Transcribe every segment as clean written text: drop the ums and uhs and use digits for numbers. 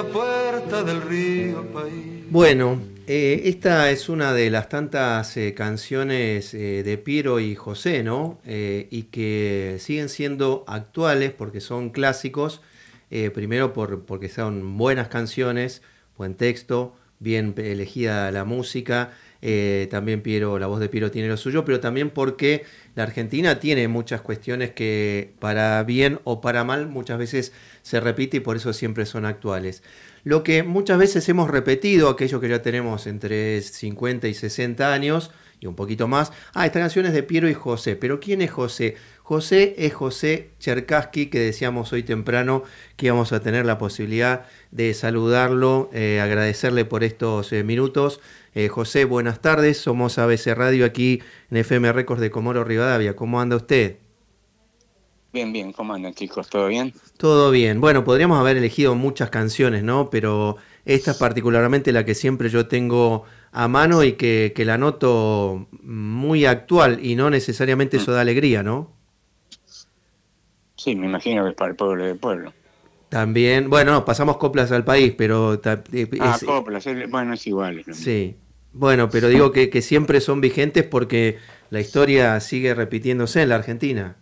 la puerta del río País. Bueno, esta es una de las tantas canciones de Piero y José, ¿no? Y que siguen siendo actuales porque son clásicos. Primero porque son buenas canciones, buen texto, bien elegida la música. También Piero, la voz de Piero tiene lo suyo, pero también porque la Argentina tiene muchas cuestiones que para bien o para mal muchas veces se repite y por eso siempre son actuales. Lo que muchas veces hemos repetido, aquellos que ya tenemos entre 50 y 60 años y un poquito más, esta canción es de Piero y José, pero ¿quién es José? José es José Cherkassky, que decíamos hoy temprano que íbamos a tener la posibilidad de saludarlo, agradecerle por estos minutos. José, buenas tardes, somos ABC Radio aquí en FM Records de Comodoro Rivadavia. ¿Cómo anda usted? Bien, bien, ¿cómo andan, chicos? ¿Todo bien? Todo bien. Bueno, podríamos haber elegido muchas canciones, ¿no? Pero esta es particularmente la que siempre yo tengo a mano y que la noto muy actual y no necesariamente Mm. eso da alegría, ¿no? Sí, me imagino que es para el pueblo del pueblo. También, bueno, no, pasamos coplas al país, pero Ah, coplas, bueno, es igual, es lo mismo. sí. Bueno, pero digo que siempre son vigentes porque la historia sigue repitiéndose en la Argentina.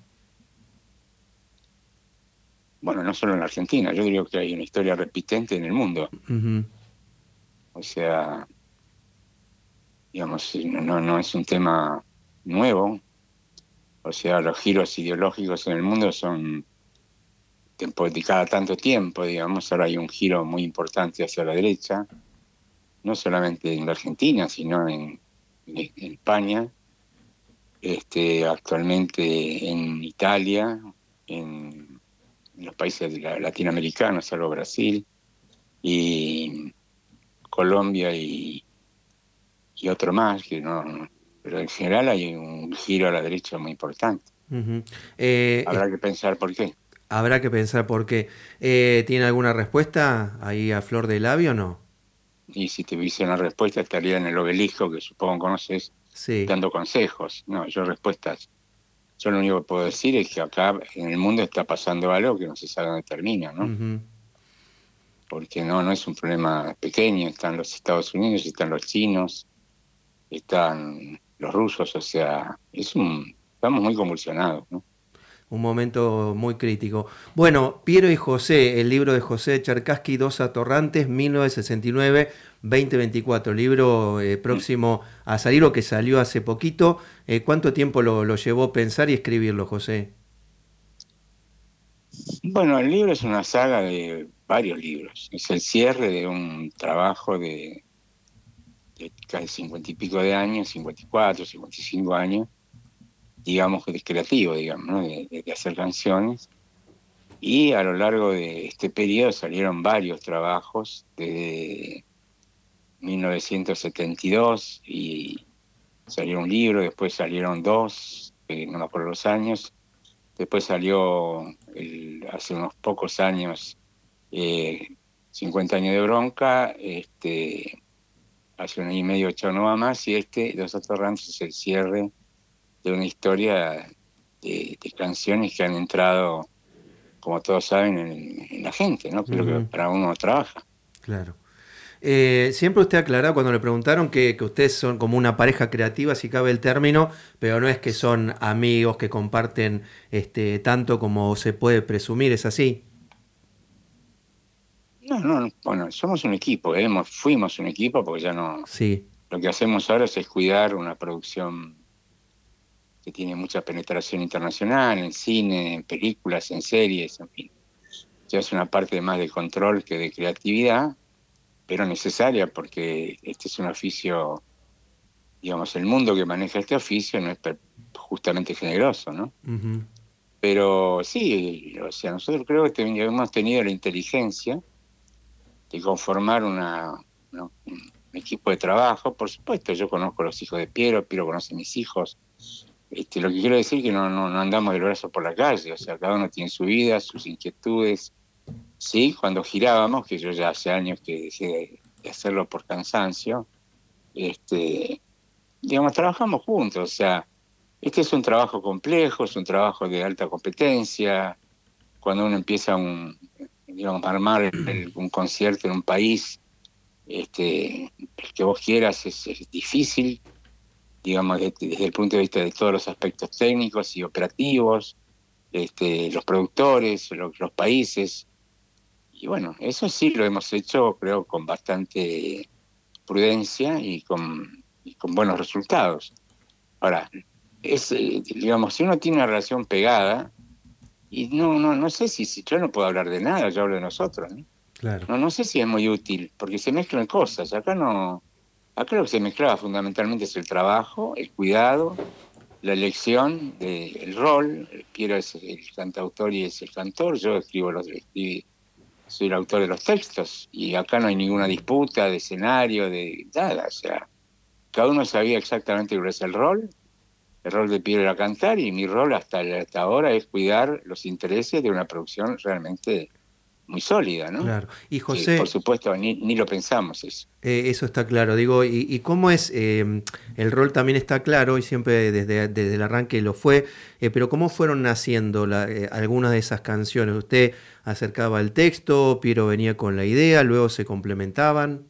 Bueno, no solo en la Argentina, yo digo que hay una historia repitente en el mundo. Ujú. O sea, digamos, sí, no es un tema nuevo. O sea, los giros ideológicos en el mundo son de cada tanto tiempo, digamos. Ahora hay un giro muy importante hacia la derecha, no solamente en la Argentina, sino en España, actualmente en Italia, en los países latinoamericanos, salvo Brasil, y Colombia y otro más, que no, pero en general hay un giro a la derecha muy importante. Ujú. Habrá que pensar por qué. Habrá que pensar por qué. ¿Tiene alguna respuesta ahí a flor de labio o no? Y si te hubiese una respuesta, estaría en el obelisco, que supongo conoces, Sí. dando consejos. No, yo respuestas. Yo lo único que puedo decir es que acá en el mundo está pasando algo que no se sabe dónde termina, ¿no? Ujú. Porque no es un problema pequeño, están los Estados Unidos, están los chinos, están los rusos, o sea, estamos muy convulsionados, ¿no? Un momento muy crítico. Bueno, Piero y José, el libro de José Cherkassky, Dos Atorrantes, 1969-2024, libro Mm. próximo a salir o que salió hace poquito. ¿Cuánto tiempo lo llevó pensar y escribirlo, José? Bueno, el libro es una saga de varios libros, es el cierre de un trabajo de casi 50 y pico de años, 54, 55 años, digamos que es creativo, digamos, ¿no? De hacer canciones. Y a lo largo de este periodo salieron varios trabajos, desde 1972 y salió un libro, después salieron dos, no me acuerdo los años, después salió hace unos pocos años, eh, 50 años de bronca, hace un año y medio Chao no va más, y Dos Atorrantes, es el cierre de una historia de canciones que han entrado, como todos saben, en la gente, ¿no? Que es lo que Ujú. para uno trabaja. Claro. Siempre usted aclaró cuando le preguntaron que ustedes son como una pareja creativa, si cabe el término, pero no es que son amigos que comparten tanto como se puede presumir, ¿es así? No, bueno, somos un equipo, fuimos un equipo porque ya no, Sí. lo que hacemos ahora es cuidar una producción que tiene mucha penetración internacional, en cine, en películas, en series, en fin. Ya es una parte más de control que de creatividad, pero necesaria porque este es un oficio, digamos, el mundo que maneja este oficio no es justamente generoso, ¿no? Ujú. Pero sí, o sea, nosotros creo que hemos tenido la inteligencia de conformar un equipo de trabajo. Por supuesto, yo conozco a los hijos de Piero conoce a mis hijos. Lo que quiero decir es que no andamos del brazo por la calle, o sea, cada uno tiene su vida, sus inquietudes. Sí, cuando girábamos, que yo ya hace años que dejé de hacerlo por cansancio, este, digamos, trabajamos juntos, o sea, este es un trabajo complejo, es un trabajo de alta competencia. Cuando uno empieza digamos, armar un concierto en un país, el que vos quieras es difícil, digamos, desde el punto de vista de todos los aspectos técnicos y operativos, los productores, los países. Y bueno, eso sí lo hemos hecho, creo, con bastante prudencia y con buenos resultados. Ahora, digamos, si uno tiene una relación pegada, y no sé si yo no puedo hablar de nada, yo hablo de nosotros, ¿no? Claro. No sé si es muy útil, porque se mezclan cosas. Acá lo que se mezclaba fundamentalmente es el trabajo, el cuidado, la elección, el rol. Piero es el cantautor y es el cantor, yo soy el autor de los textos, y acá no hay ninguna disputa de escenario, de nada, o sea, cada uno sabía exactamente cuál es el rol de Piero era cantar, y mi rol hasta ahora es cuidar los intereses de una producción realmente muy sólida, ¿no? Claro. Y Que por José, supuesto ni lo pensamos eso. eso está claro. Digo, y cómo es, el rol también está claro y siempre desde el arranque lo fue, pero ¿cómo fueron naciendo algunas de esas canciones? ¿Usted acercaba el texto, Piero venía con la idea, luego se complementaban?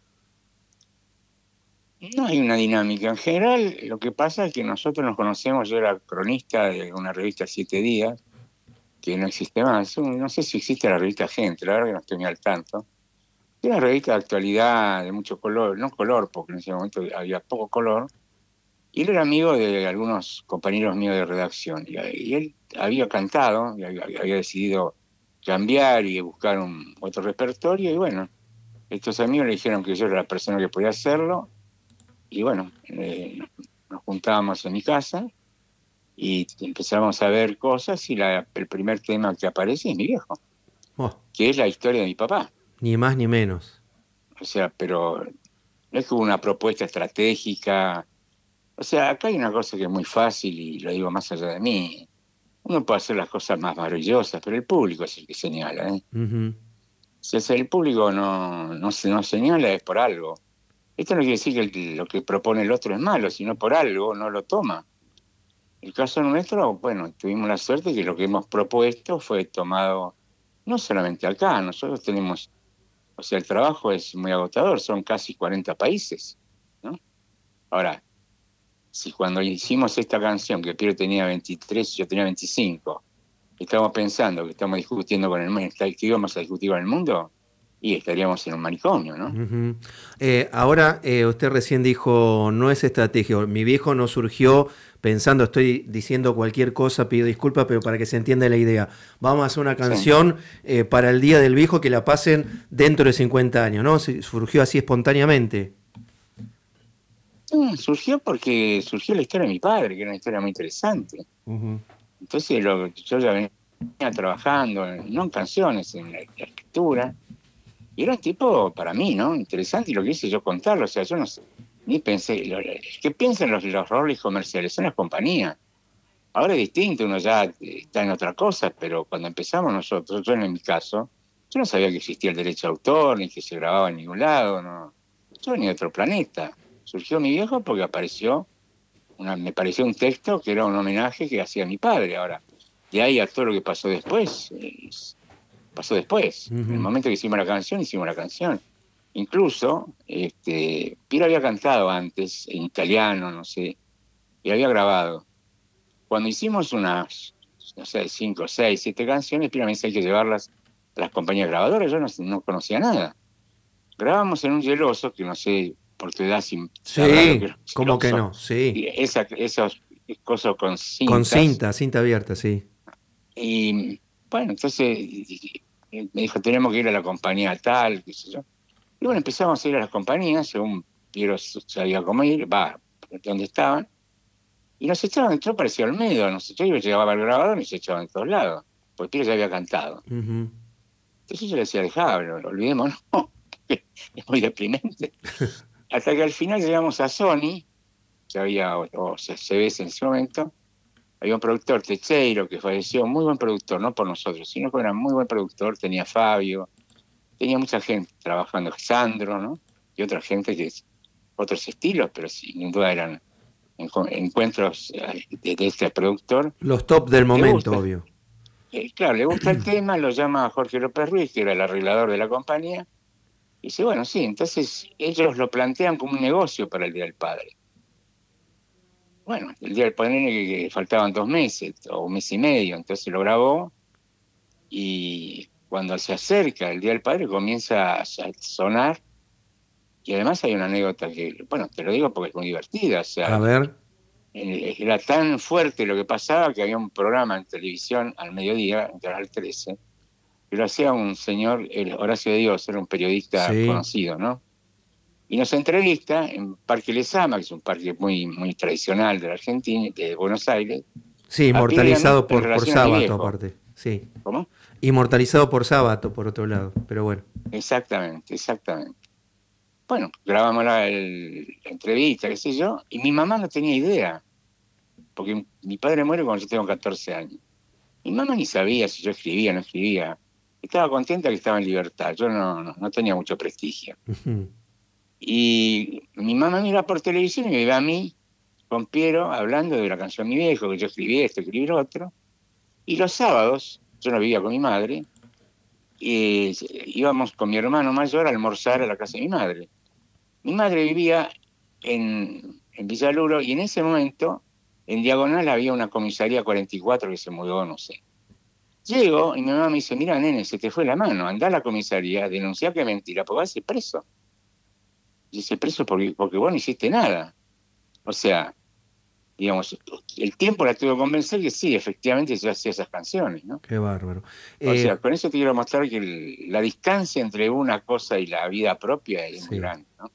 No hay una dinámica. En general, lo que pasa es que nosotros nos conocemos, yo era cronista de una revista Siete Días, que no existe más. No sé si existe la revista Gente, la verdad que no estoy ni al tanto. Era una revista de actualidad, de mucho color, no color, porque en ese momento había poco color, y él era amigo de algunos compañeros míos de redacción, y él había cantado, y había decidido cambiar y buscar otro repertorio, y bueno, estos amigos le dijeron que yo era la persona que podía hacerlo, y bueno, nos juntábamos en mi casa y empezamos a ver cosas, y el primer tema que aparece es mi viejo, Oh, que es la historia de mi papá. ni más ni menos. O sea, pero no es como una propuesta estratégica. O sea, acá hay una cosa que es muy fácil, y lo digo más allá de mí. Uno puede hacer las cosas más maravillosas, pero el público es el que señala, ¿eh? Ujú. Si es el público no señala, es por algo. Esto no quiere decir que lo que propone el otro es malo, sino por algo no lo toma. El caso nuestro, bueno, tuvimos la suerte que lo que hemos propuesto fue tomado no solamente acá. Nosotros tenemos, o sea, el trabajo es muy agotador, son casi 40 países, ¿no? Ahora, si cuando hicimos esta canción, que Piero tenía 23 y yo tenía 25, estamos pensando que estamos discutiendo con el mundo, que íbamos a discutir con el mundo, y estaríamos en un manicomio, ¿no? Ujú. Ahora, usted recién dijo, no es estrategia. Mi viejo no surgió pensando, estoy diciendo cualquier cosa, pido disculpas, pero para que se entienda la idea. Vamos a hacer una Sí. canción para el Día del Viejo que la pasen dentro de 50 años, ¿no? Surgió así espontáneamente. Surgió porque surgió la historia de mi padre, que era una historia muy interesante. Ujú. Entonces yo ya venía trabajando, no en canciones, en la escritura, y era un tipo, para mí, ¿no? Interesante, y lo que hice yo contarlo. O sea, yo no sé, ni pensé, ¿qué piensan los roles comerciales? Son las compañías. Ahora es distinto, uno ya está en otra cosa, pero cuando empezamos nosotros, yo en mi caso, yo no sabía que existía el derecho de autor, ni que se grababa en ningún lado, no. Yo venía de otro planeta. Surgió mi viejo porque me pareció un texto que era un homenaje que hacía mi padre. Ahora, de ahí a todo lo que pasó después, pasó después. En el Ujú. momento que hicimos la canción. Incluso, Piero había cantado antes, en italiano, no sé, y había grabado. Cuando hicimos unas, no sé, 5, 6, 7 canciones, Piero me dice: hay que llevarlas a las compañías grabadoras. Yo no conocía nada. Grabamos en un geloso, que no sé, por tu edad si sabrás lo que Sí, es un ¿cómo que geloso, no? Sí. y esos cosas con Con cintas. cinta abierta, sí. Y bueno, entonces me dijo: tenemos que ir a la compañía tal, qué sé yo. Y bueno, empezamos a ir a las compañías, según Piero sabía cómo ir, dónde estaban, y nos echaban. Yo parecía Olmedo, nos echaban, yo llegaba al grabador y se echaban de todos lados, porque Piero ya había cantado. Ujú. Entonces yo le decía: dejá, olvidémonos, es muy deprimente. Hasta que al final llegamos a Sony, que había, o CBS en ese momento. Había un productor, Techeiro, que falleció, muy buen productor, no por nosotros, sino que era muy buen productor. Tenía Fabio, tenía mucha gente trabajando, Sandro, ¿no? Y otra gente otros estilos, pero sin duda eran encuentros de este productor. Los top del ¿Te momento, gusta? obvio. Claro, le gusta el tema, lo llama a Jorge López Ruiz, que era el arreglador de la compañía, y dice, bueno, sí, entonces ellos lo plantean como un negocio para el Día del Padre. Bueno, el Día del Padre que faltaban 2 meses o un mes y medio, entonces lo grabó y cuando se acerca el Día del Padre comienza a sonar y además hay una anécdota que, bueno, te lo digo porque es muy divertida, o sea, A ver. era tan fuerte lo que pasaba que había un programa en televisión al mediodía, en Canal 13, que lo hacía un señor, el Horacio de Dios, era un periodista Sí. conocido, ¿no? Y nos entrevista en Parque Lezama, que es un parque muy, muy tradicional de la Argentina, de Buenos Aires, Sí, a Piero y a mí inmortalizado en por relación a mi Sábato viejo. aparte. Sí. ¿Cómo? Inmortalizado por Sábato, por otro lado. Pero bueno. Exactamente, exactamente. Bueno, grabamos la entrevista, qué sé yo, y mi mamá no tenía idea, porque mi padre muere cuando yo tengo 14 años. Mi mamá ni sabía si yo escribía o no escribía. Estaba contenta que estaba en libertad, yo no tenía mucho prestigio. Ujú. Y mi mamá mira por televisión y me ve a mí con Piero hablando de la canción Mi Viejo, que yo escribí esto, escribí lo otro. Y los sábados, yo no vivía con mi madre, y íbamos con mi hermano mayor a almorzar a la casa de mi madre. Mi madre vivía en Villaluro y en ese momento, en Diagonal, había una comisaría 44 que se mudó, no sé. Llego y mi mamá me dice, mira, nene, se te fue la mano, anda a la comisaría, denuncia que es mentira, porque vas a ser preso. Y dice, preso porque vos no hiciste nada. O sea, digamos, el tiempo la tuvo que convencer que sí, efectivamente yo hacía esas canciones, ¿no? Qué bárbaro. O sea, con eso te quiero mostrar que la distancia entre una cosa y la vida propia es muy Sí. grande, ¿no?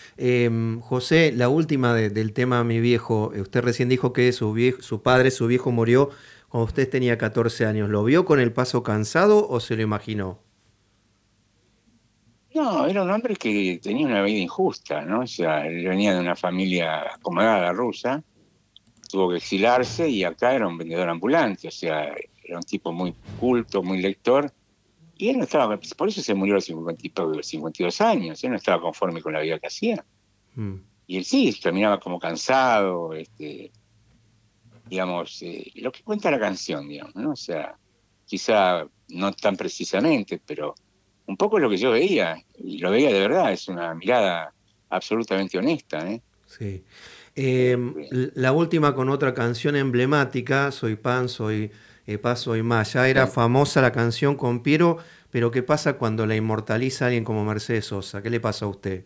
José, la última del tema Mi Viejo. Usted recién dijo que su padre, su viejo, murió cuando usted tenía 14 años. ¿Lo vio con el paso cansado o se lo imaginó? No, era un hombre que tenía una vida injusta, ¿no? O sea, él venía de una familia acomodada rusa, tuvo que exilarse y acá era un vendedor ambulante, o sea, era un tipo muy culto, muy lector, y él no estaba, por eso se murió a los 52 años, él no estaba conforme con la vida que hacía. Mm. Y él sí, terminaba como cansado, digamos, lo que cuenta la canción, digamos, ¿no? O sea, quizá no tan precisamente, pero un poco lo que yo veía, y lo veía de verdad, es una mirada absolutamente honesta, ¿eh? Sí. Este, La última con otra canción emblemática, Soy Pan, Soy Paz, Soy Más. Ya era sí. famosa la canción con Piero, pero ¿qué pasa cuando la inmortaliza alguien como Mercedes Sosa? ¿Qué le pasa a usted?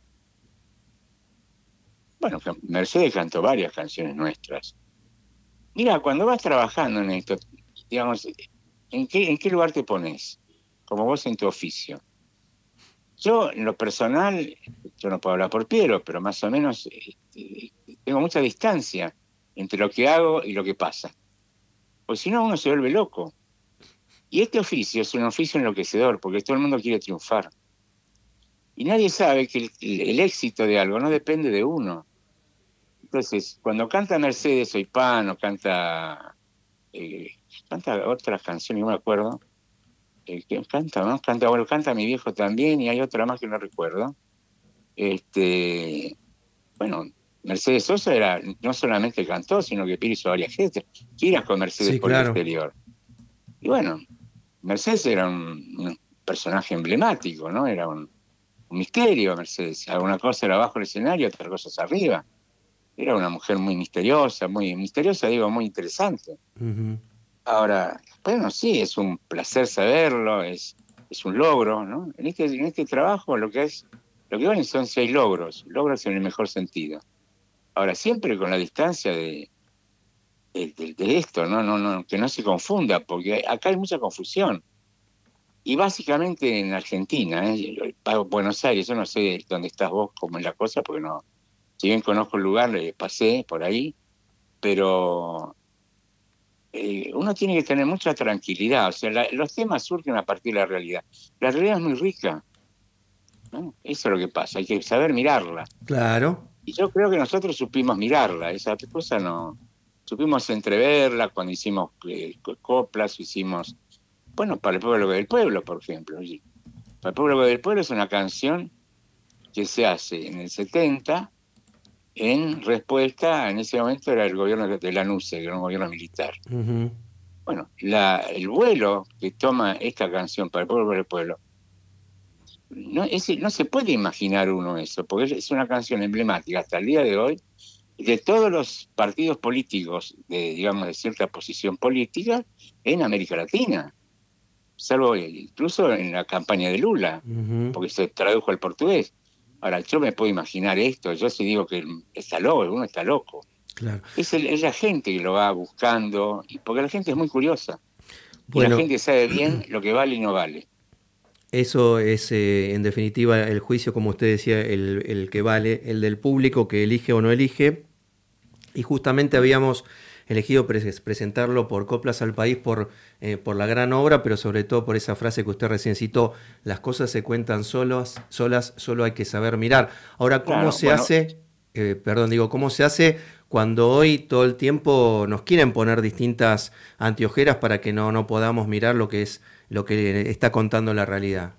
Bueno, Mercedes cantó varias canciones nuestras. Mira, cuando vas trabajando en esto, digamos, ¿en qué lugar te pones? Como vos en tu oficio. Yo, en lo personal, yo no puedo hablar por Piero, pero más o menos tengo mucha distancia entre lo que hago y lo que pasa. Porque si no, uno se vuelve loco. Y este oficio es un oficio enloquecedor, porque todo el mundo quiere triunfar. Y nadie sabe que el éxito de algo no depende de uno. Entonces, cuando canta Mercedes Soy Pan o eh, canta otras canciones, no me acuerdo, que canta, ¿no? Canta mi viejo también y hay otra más que no recuerdo. Este, bueno, Mercedes Sosa no solamente cantó, sino que Piri hizo varias giras con Mercedes Sí, por el claro. exterior. Y bueno, Mercedes era un personaje emblemático, ¿no? Era un misterio, Mercedes. Alguna cosa era abajo del escenario, otra cosa es arriba. Era una mujer muy misteriosa, digo, muy interesante. Ujú. Ahora, bueno, sí, es un placer saberlo, es un logro, ¿no? En este trabajo lo que valen son 6 logros, logros en el mejor sentido. Ahora, siempre con la distancia de esto, ¿no? Que no se confunda, porque acá hay mucha confusión. Y básicamente en Argentina, Buenos Aires, yo no sé dónde estás vos, cómo es la cosa, porque no, si bien conozco el lugar, pasé por ahí, pero uno tiene que tener mucha tranquilidad, o sea, los temas surgen a partir de la realidad. La realidad es muy rica, ¿no? Eso es lo que pasa, hay que saber mirarla. Claro. Y yo creo que nosotros supimos mirarla, esa cosa no, supimos entreverla cuando hicimos coplas, hicimos, bueno, para el pueblo del pueblo, por ejemplo. Oye, para el pueblo del pueblo es una canción que se hace en el 70 en respuesta, en ese momento era el gobierno de Lanusse, que era un gobierno militar. Ujú. Bueno, el vuelo que toma esta canción para el pueblo por el pueblo, no se puede imaginar uno eso, porque es una canción emblemática hasta el día de hoy de todos los partidos políticos, digamos, de cierta posición política en América Latina, salvo incluso en la campaña de Lula, Ujú. porque se tradujo al portugués. Ahora, yo me puedo imaginar esto, yo sí digo que está loco, uno está loco. Claro. Es la gente que lo va buscando, porque la gente es muy curiosa, y la Bueno, gente sabe bien lo que vale y no vale. eso es en definitiva el juicio, como usted decía, el que vale, el del público que elige o no elige. Y justamente habíamos elegido presentarlo por Coplas al País por la gran obra, pero sobre todo por esa frase que usted recién citó: las cosas se cuentan solas, solo hay que saber mirar. Ahora, ¿cómo Claro, se bueno, hace? ¿Cómo se hace cuando hoy todo el tiempo nos quieren poner distintas anteojeras para que no podamos mirar lo que está contando la realidad?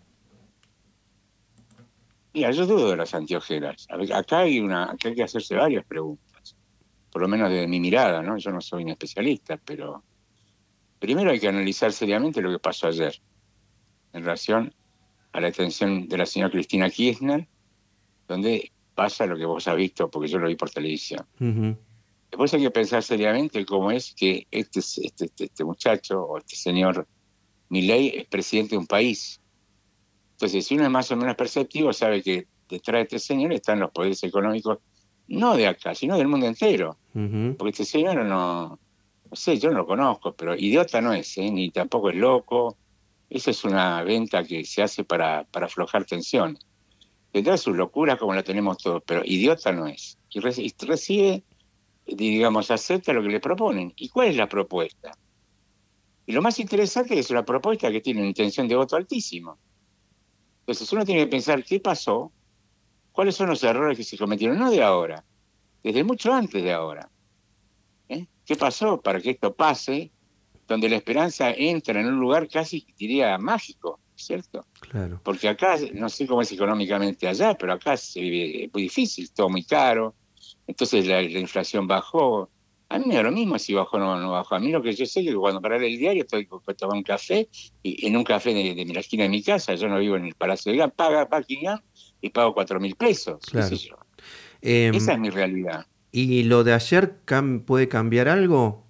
mira, yo dudo de las anteojeras. A ver, acá hay que hacerse varias preguntas, por lo menos desde mi mirada, ¿no? Yo no soy un especialista, pero primero hay que analizar seriamente lo que pasó ayer en relación a la detención de la señora Cristina Kirchner, donde pasa lo que vos has visto, porque yo lo vi por televisión. Ujú. Después hay que pensar seriamente cómo es que este muchacho o este señor Milei es presidente de un país. Entonces, si uno es más o menos perceptivo, sabe que detrás de este señor están los poderes económicos, no de acá, sino del mundo entero. Ujú. Porque este señor no sé, yo no lo conozco, pero idiota no es, ¿eh? Ni tampoco es loco. Esa es una venta que se hace para aflojar tensiones. Tendrá sus locuras como la tenemos todos, pero idiota no es. Y recibe, digamos, acepta lo que le proponen. ¿Y cuál es la propuesta? Y lo más interesante es que es una propuesta que tiene una intención de voto altísimo. Entonces uno tiene que pensar qué pasó, cuáles son los errores que se cometieron, no de ahora, desde mucho antes de ahora. ¿Eh? ¿Qué pasó para que esto pase, donde la esperanza entra en un lugar casi, diría, mágico, ¿cierto? Claro. Porque acá, no sé cómo es económicamente allá, pero acá se vive muy difícil, todo muy caro, entonces la inflación bajó. A mí me da lo mismo si bajó o no bajó. A mí lo que yo sé es que cuando para el diario estoy para tomar un café, y en un café de la esquina de mi casa, yo no vivo en el Palacio de Gas, paga Buckingham y pago 4.000 pesos, qué sé Claro. yo. Esa Em, es mi realidad. ¿Y lo de ayer puede cambiar algo?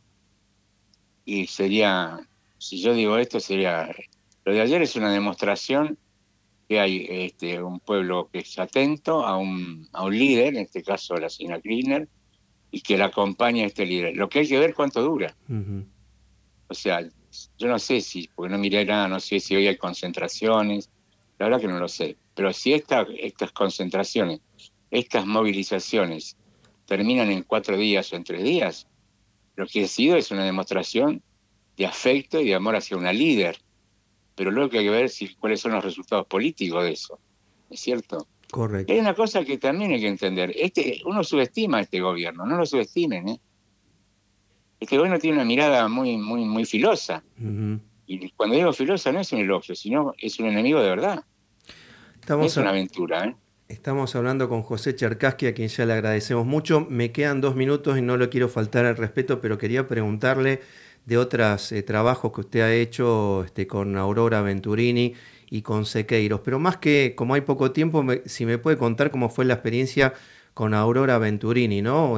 Y sería, si yo digo esto, sería, lo de ayer es una demostración que hay un pueblo que es atento a un líder, en este caso la señora Kirchner, y que la acompaña a este líder. Lo que hay que ver cuánto dura. Ujú. O sea, yo no sé porque no miré nada, no sé si hoy hay concentraciones, la verdad que no lo sé. Pero si estas concentraciones, estas movilizaciones terminan en 4 días o en 3 días, lo que ha sido es una demostración de afecto y de amor hacia una líder. Pero luego hay que ver cuáles son los resultados políticos de eso. ¿Es cierto? Y hay Correcto. una cosa que también hay que entender. Uno subestima a este gobierno, no lo subestimen, ¿eh? Este gobierno tiene una mirada muy, muy, muy filosa. Ujú. Y cuando digo filosa no es un elogio, sino es un enemigo de verdad. No Estamos, es una a- aventura, ¿eh? Estamos hablando con José Cherkasky, a quien ya le agradecemos mucho. Me quedan 2 minutos y no le quiero faltar al respeto, pero quería preguntarle de otros trabajos que usted ha hecho con Aurora Venturini y con Sequeiros. Pero más que, como hay poco tiempo, si me puede contar cómo fue la experiencia con Aurora Venturini, ¿no?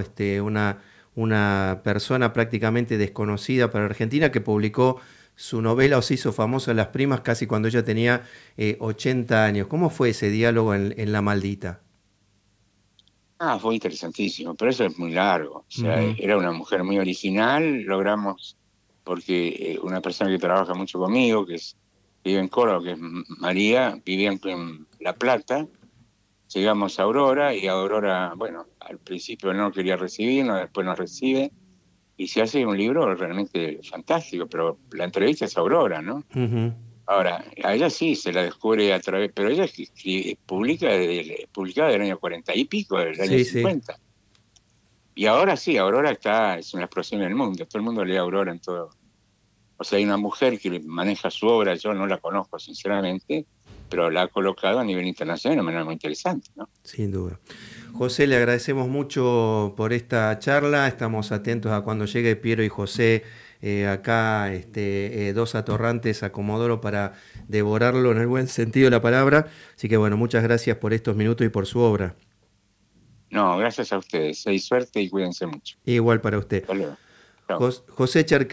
Una persona prácticamente desconocida para Argentina que publicó su novela o se hizo famosa Las Primas casi cuando ella tenía 80 años. ¿Cómo fue ese diálogo en La Maldita? Fue interesantísimo, pero eso es muy largo. O sea, Ujú. era una mujer muy original, logramos, porque una persona que trabaja mucho conmigo, que vive en Córdoba, que es María, vivía en La Plata. Llegamos a Aurora y Aurora, bueno, al principio no quería recibirnos, después nos recibe y se hace un libro realmente fantástico, pero la entrevista es a Aurora, ¿no? Ujú. Ahora, a ella sí se la descubre a través, pero ella publicaba del año 40 y pico, del año Sí, sí. 50. Y ahora sí, Aurora es una explosión en el mundo, todo el mundo lee a Aurora en todo. O sea, hay una mujer que maneja su obra, yo no la conozco sinceramente, pero la ha colocado a nivel internacional de una manera muy interesante, ¿no? Sin duda. José, le agradecemos mucho por esta charla. Estamos atentos a cuando llegue Piero y José acá dos atorrantes a Comodoro para devorarlo en el buen sentido de la palabra. Así que bueno, muchas gracias por estos minutos y por su obra. No, gracias a ustedes. Hay suerte y cuídense mucho. Igual para usted. Hasta luego. Chao. José Cherkasy.